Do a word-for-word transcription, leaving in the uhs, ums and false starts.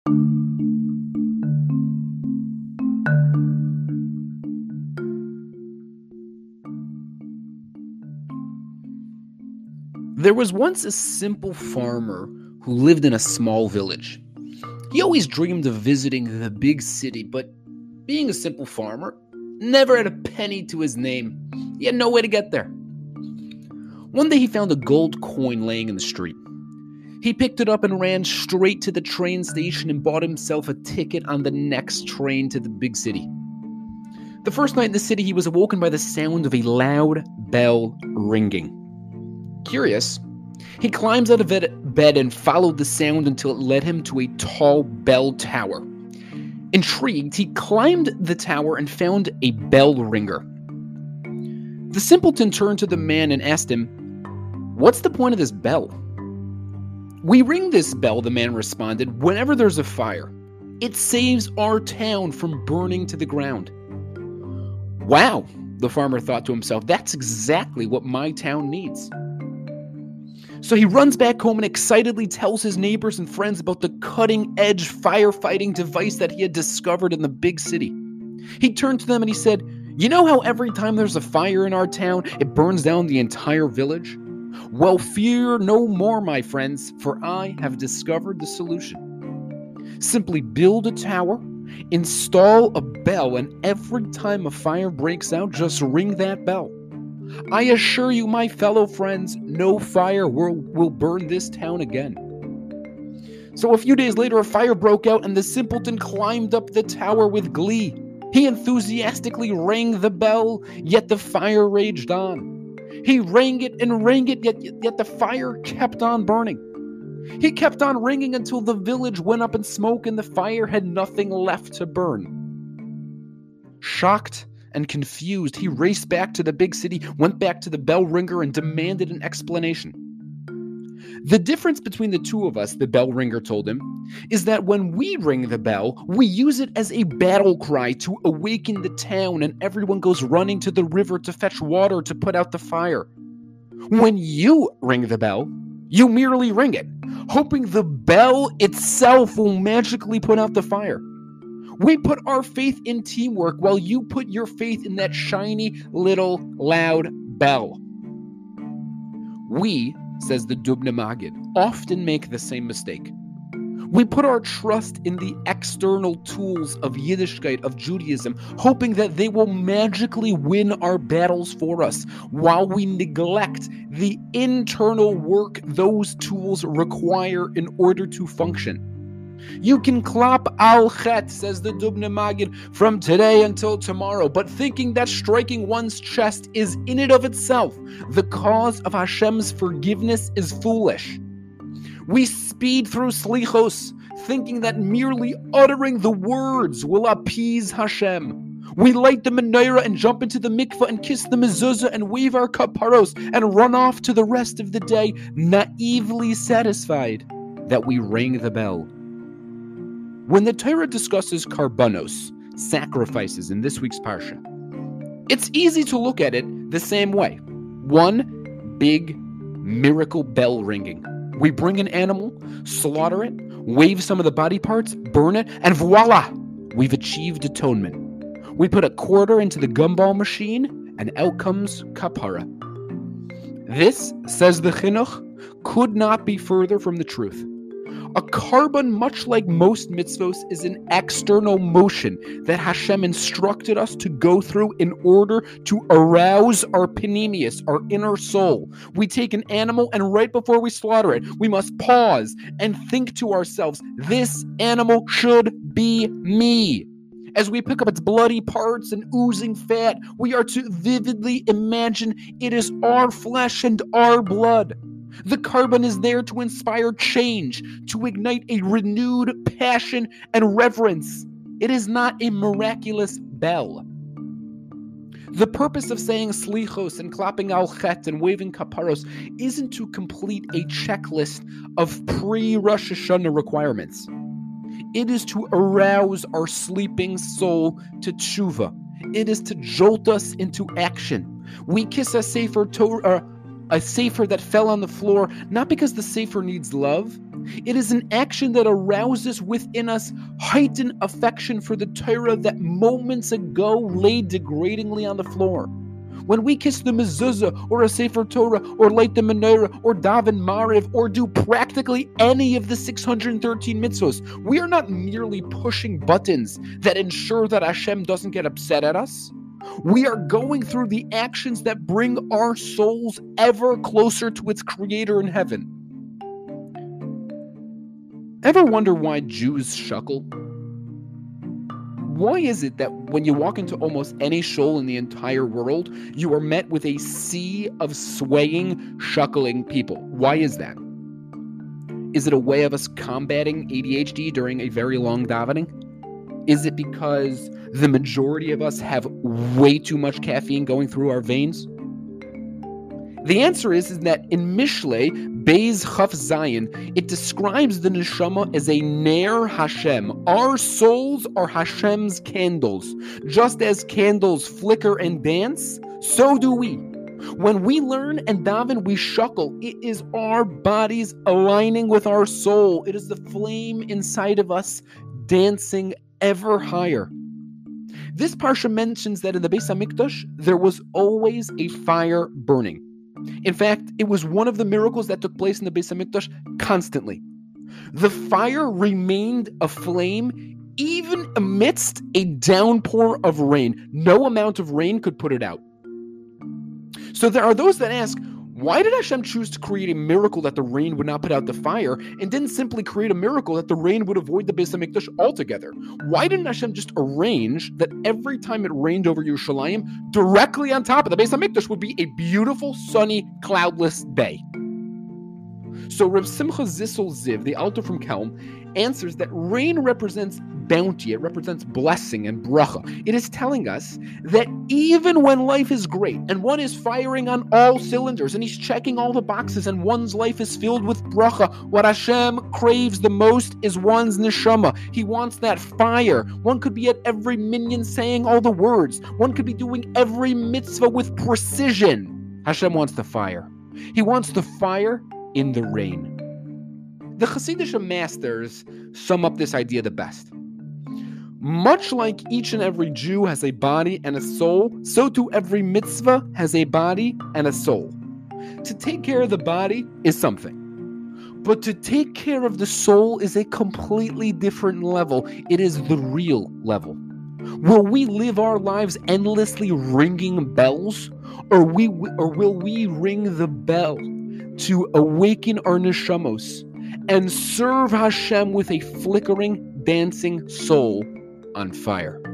There was once a simple farmer who lived in a small village. He always dreamed of visiting the big city, but being a simple farmer, never had a penny to his name. He had no way to get there. One day he found a gold coin laying in the street. He picked it up and ran straight to the train station and bought himself a ticket on the next train to the big city. The first night in the city, he was awoken by the sound of a loud bell ringing. Curious, he climbs out of bed and followed the sound until it led him to a tall bell tower. Intrigued, he climbed the tower and found a bell ringer. The simpleton turned to the man and asked him, "What's the point of this bell?" "We ring this bell," the man responded, "whenever there's a fire. It saves our town from burning to the ground." "Wow," the farmer thought to himself, "that's exactly what my town needs." So he runs back home and excitedly tells his neighbors and friends about the cutting-edge firefighting device that he had discovered in the big city. He turned to them and he said, "You know how every time there's a fire in our town, it burns down the entire village? Well, fear no more, my friends, for I have discovered the solution. Simply build a tower, install a bell, and every time a fire breaks out, just ring that bell. I assure you, my fellow friends, no fire will, will burn this town again." So a few days later, a fire broke out and the simpleton climbed up the tower with glee. He enthusiastically rang the bell, yet the fire raged on. He rang it and rang it, yet, yet the fire kept on burning. He kept on ringing until the village went up in smoke and the fire had nothing left to burn. Shocked and confused, he raced back to the big city, went back to the bell ringer, and demanded an explanation. "The difference between the two of us," the bell ringer told him, "is that when we ring the bell, we use it as a battle cry to awaken the town, and everyone goes running to the river to fetch water to put out the fire. When you ring the bell, you merely ring it, hoping the bell itself will magically put out the fire. We put our faith in teamwork while you put your faith in that shiny little loud bell. We," says the Dubno Maggid, "often make the same mistake. We put our trust in the external tools of Yiddishkeit, of Judaism, hoping that they will magically win our battles for us, while we neglect the internal work those tools require in order to function. You can clap al chet," says the Dubno Maggid, "from today until tomorrow, but thinking that striking one's chest is in and of itself the cause of Hashem's forgiveness is foolish. We speed through slichos, thinking that merely uttering the words will appease Hashem. We light the menorah and jump into the mikveh and kiss the mezuzah and wave our kaparos and run off to the rest of the day, naively satisfied that we rang the bell." When the Torah discusses karbanos, sacrifices, in this week's parsha, it's easy to look at it the same way. One big miracle bell ringing. We bring an animal, slaughter it, wave some of the body parts, burn it, and voila! We've achieved atonement. We put a quarter into the gumball machine, and out comes kapara. This, says the Chinuch, could not be further from the truth. A carbon, much like most mitzvos, is an external motion that Hashem instructed us to go through in order to arouse our panemius, our inner soul. We take an animal, and right before we slaughter it, we must pause and think to ourselves, this animal should be me. As we pick up its bloody parts and oozing fat, we are to vividly imagine it is our flesh and our blood. The carbon is there to inspire change, to ignite a renewed passion and reverence. It is not a miraculous bell. The purpose of saying slichos and clapping al chet and waving kaparos isn't to complete a checklist of pre-Rosh Hashanah requirements. It is to arouse our sleeping soul to tshuva. It is to jolt us into action. We kiss a sefer Torah, a sefer that fell on the floor, not because the sefer needs love, It is an action that arouses within us heightened affection for the Torah that moments ago lay degradingly on the floor. When we kiss the mezuzah or a Sefer Torah or light the menorah or daven mariv or do practically any of the six hundred thirteen mitzvos, we are not merely pushing buttons that ensure that Hashem doesn't get upset at us. We are going through the actions that bring our souls ever closer to its Creator in heaven. Ever wonder why Jews shuckle? Why is it that when you walk into almost any shul in the entire world, you are met with a sea of swaying, shuckling people? Why is that? Is it a way of us combating A D H D during a very long davening? Is it because the majority of us have way too much caffeine going through our veins? The answer is, is that in Mishlei, Beis Chaf Zayin, it describes the neshama as a Ner Hashem. Our souls are Hashem's candles. Just as candles flicker and dance, so do we. When we learn and daven, we shuckle. It is our bodies aligning with our soul. It is the flame inside of us dancing ever higher. This parsha mentions that in the Beis HaMikdash, there was always a fire burning. In fact, it was one of the miracles that took place in the Beis HaMikdash constantly. The fire remained aflame even amidst a downpour of rain. No amount of rain could put it out. So there are those that ask, why did Hashem choose to create a miracle that the rain would not put out the fire and didn't simply create a miracle that the rain would avoid the Beis HaMikdash altogether? Why didn't Hashem just arrange that every time it rained over Yerushalayim, directly on top of the Beis HaMikdash would be a beautiful, sunny, cloudless day? So Reb Simcha Zissel Ziv, the Alter from Kelm, answers that rain represents bounty, it represents blessing and bracha. It is telling us that even when life is great and one is firing on all cylinders and he's checking all the boxes and one's life is filled with bracha, what Hashem craves the most is one's neshama. He wants that fire. One could be at every minyan saying all the words. One could be doing every mitzvah with precision. Hashem wants the fire. He wants the fire in the rain. The Hasidic masters sum up this idea the best. Much like each and every Jew has a body and a soul, so too every mitzvah has a body and a soul. To take care of the body is something, but to take care of the soul is a completely different level. It is the real level. Will we live our lives endlessly ringing bells, or we or will we ring the bell to awaken our neshamos and serve Hashem with a flickering, dancing soul on fire?